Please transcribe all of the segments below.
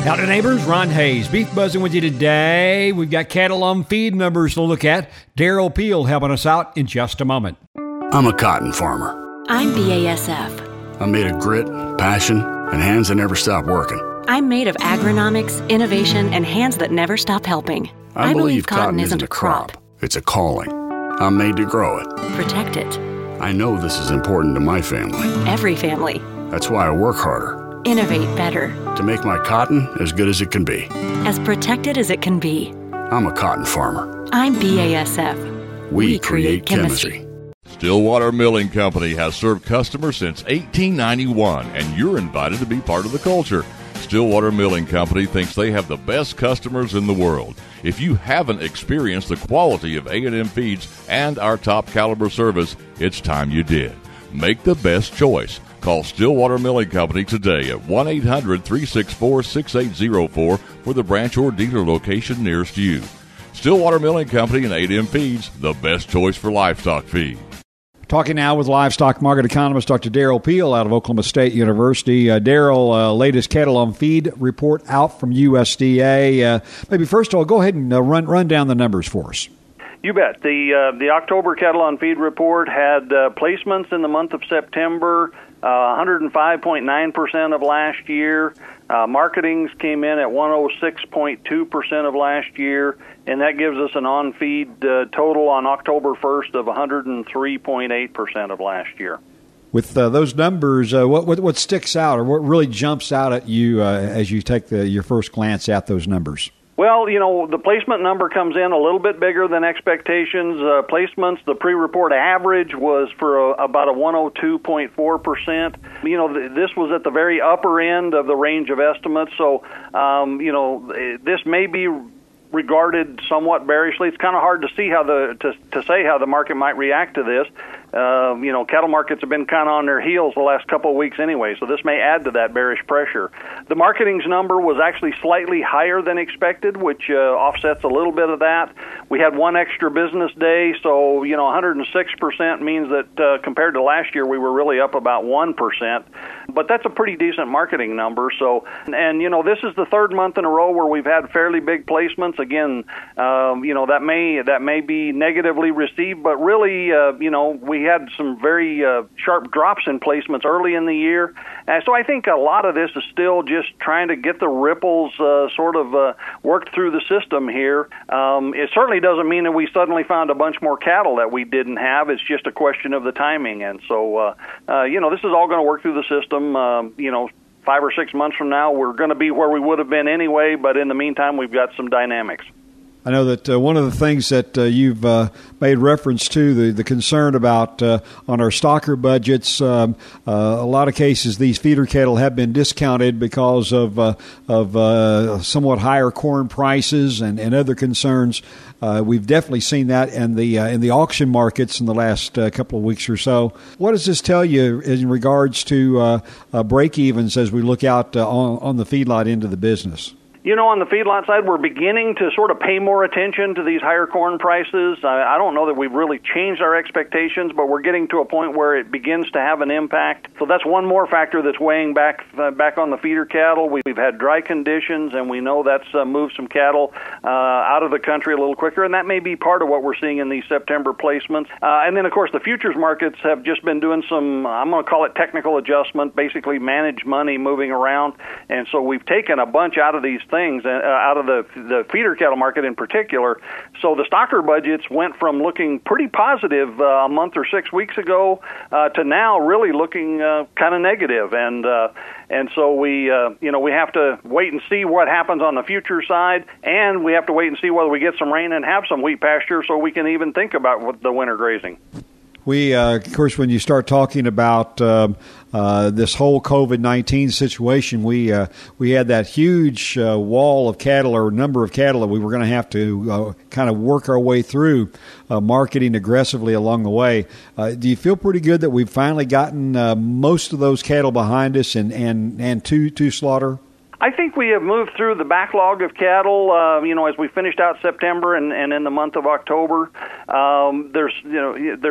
Howdy neighbors, Ron Hayes, Beef Buzzing with you today. We've got cattle on feed numbers to look at. Darrell Peel helping us out in just a moment. I'm a cotton farmer. I'm BASF. I'm made of grit, passion, and hands that never stop working. I'm made of agronomics, innovation, and hands that never stop helping. I believe cotton isn't a crop. It's a calling. I'm made to grow it. Protect it. I know this is important to my family. Every family. That's why I work harder. Innovate better. To make my cotton as good as it can be. As protected as it can be. I'm a cotton farmer. I'm BASF. We create chemistry. Stillwater Milling Company has served customers since 1891, and you're invited to be part of the culture. Stillwater Milling Company thinks they have the best customers in the world. If you haven't experienced the quality of A&M Feeds and our top caliber service, it's time you did. Make the best choice. Call Stillwater Milling Company today at 1-800-364-6804 for the branch or dealer location nearest you. Stillwater Milling Company and A&M Feeds, the best choice for livestock feed. Talking now with livestock market economist Dr. Darrell Peel out of Oklahoma State University. Darrell, latest cattle on feed report out from USDA. Maybe first of all, go ahead and run down the numbers for us. You bet. The October cattle on feed report had placements in the month of September, 105.9% of last year. Marketings came in at 106.2% of last year, and that gives us an on-feed total on October 1st of 103.8% of last year. With those numbers, what sticks out or what really jumps out at you as you take your first glance at those numbers? Well, you know, the placement number comes in a little bit bigger than expectations. Placements, the pre-report average was for about a 102.4%. You know, this was at the very upper end of the range of estimates. So, you know, this may be regarded somewhat bearishly. It's kind of hard to see how to say how the market might react to this. You know, cattle markets have been kind of on their heels the last couple of weeks anyway, so this may add to that bearish pressure. The marketings number was actually slightly higher than expected, which offsets a little bit of that. We had one extra business day, so, you know, 106% means that compared to last year, we were really up about 1%. But that's a pretty decent marketing number. So, and, you know, this is the third month in a row where we've had fairly big placements. Again, you know, that may be negatively received, but really, you know, we had some very sharp drops in placements early in the year. And so I think a lot of this is still just trying to get the ripples sort of worked through the system here. It certainly doesn't mean that we suddenly found a bunch more cattle that we didn't have. It's just a question of the timing. And so, you know, this is all going to work through the system. You know, 5 or 6 months from now, we're going to be where we would have been anyway, but in the meantime, we've got some dynamics. I know that one of the things that you've made reference to, the concern about on our stocker budgets, a lot of cases these feeder cattle have been discounted because of somewhat higher corn prices and other concerns. We've definitely seen that in the auction markets in the last couple of weeks or so. What does this tell you in regards to break-evens as we look out on the feedlot end of the business? You know, on the feedlot side, we're beginning to sort of pay more attention to these higher corn prices. I don't know that we've really changed our expectations, but we're getting to a point where it begins to have an impact. So that's one more factor that's weighing back on the feeder cattle. We've had dry conditions, and we know that's moved some cattle out of the country a little quicker, and that may be part of what we're seeing in these September placements. And then, of course, the futures markets have just been doing some, I'm going to call it technical adjustment, basically managed money moving around. And so we've taken a bunch out of these things, out of the feeder cattle market in particular. So the stocker budgets went from looking pretty positive a month or 6 weeks ago to now really looking kind of negative. And so we have to wait and see what happens on the future side, and we have to wait and see whether we get some rain and have some wheat pasture so we can even think about the winter grazing. We, of course, when you start talking about this whole COVID-19 situation, we had that huge wall of cattle or number of cattle that we were going to have to kind of work our way through, marketing aggressively along the way. Do you feel pretty good that we've finally gotten most of those cattle behind us and to slaughter? I think we have moved through the backlog of cattle, as we finished out September and in the month of October. There's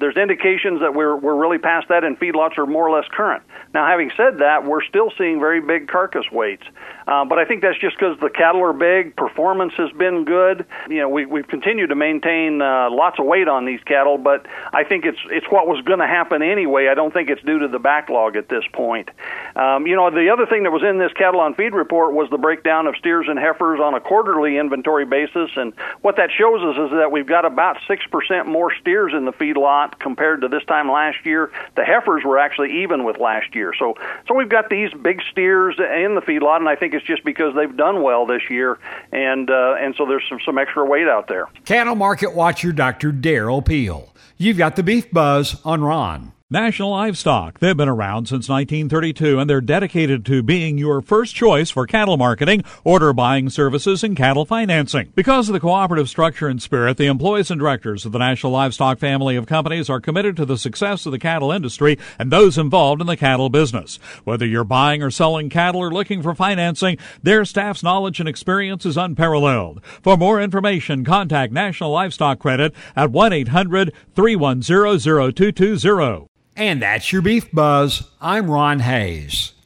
there's indications that we're really past that, and feedlots are more or less current. Now, having said that, we're still seeing very big carcass weights, but I think that's just because the cattle are big. Performance has been good. We've continued to maintain lots of weight on these cattle, but I think it's what was going to happen anyway. I don't think it's due to the backlog at this point. The other thing that was in this cattle on feed report was the breakdown of steers and heifers on a quarterly inventory basis, and what that shows us is that we've got about 6% more steers in the feedlot compared to this time last year. The heifers were actually even with last year. So we've got these big steers in the feedlot, and I think it's just because they've done well this year, and so there's some extra weight out there. Cattle Market Watcher Dr. Darrell Peel. You've got the Beef Buzz on Ron. National Livestock. They've been around since 1932, and they're dedicated to being your first choice for cattle marketing, order buying services, and cattle financing. Because of the cooperative structure and spirit, the employees and directors of the National Livestock family of companies are committed to the success of the cattle industry and those involved in the cattle business. Whether you're buying or selling cattle or looking for financing, their staff's knowledge and experience is unparalleled. For more information, contact National Livestock Credit at 1-800-310-0220. And that's your Beef Buzz. I'm Ron Hayes.